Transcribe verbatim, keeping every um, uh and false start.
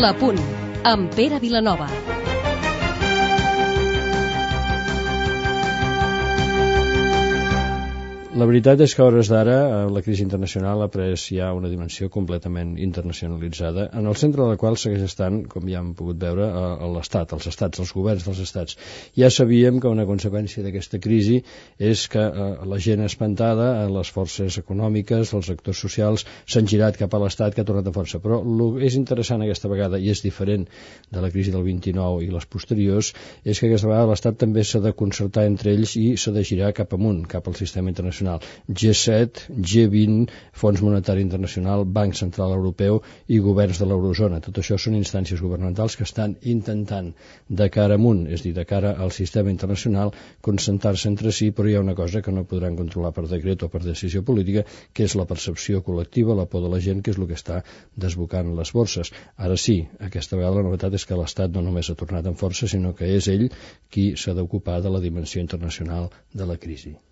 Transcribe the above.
La Punt, amb Pere Vilanova. La veritat és que a hores d'ara la crisi internacional ha pres ja una dimensió completament internacionalitzada, en el centre de la qual segueix estant, com ja hem pogut veure, l'Estat, els estats, els governs dels estats. Ja sabíem que una conseqüència d'aquesta crisi és que la gent espantada, les forces econòmiques, els actors socials s'han girat cap a l'Estat, que ha tornat a força. Però el que és interessant aquesta vegada, i és diferent de la crisi del vint-i-nou i les posteriors, és que aquesta vegada l'Estat també s'ha de concertar entre ells i s'ha de girar cap amunt, cap al sistema internacional. G set, G vint, Fons Monetari Internacional, Banc Central Europeu i governs de l'eurozona. Tot això són instàncies governamentals que estan intentant de cara amunt, és a dir, de cara al sistema internacional, concentrar-se entre si, però hi ha una cosa que no podran controlar per decret o per decisió política, que és la percepció col·lectiva, la por de la gent, que és el que està desbocant les borses. Ara sí, aquesta vegada la novetat és que l'Estat no només ha tornat amb força, sinó que és ell qui s'ha d'ocupar de la dimensió internacional de la crisi.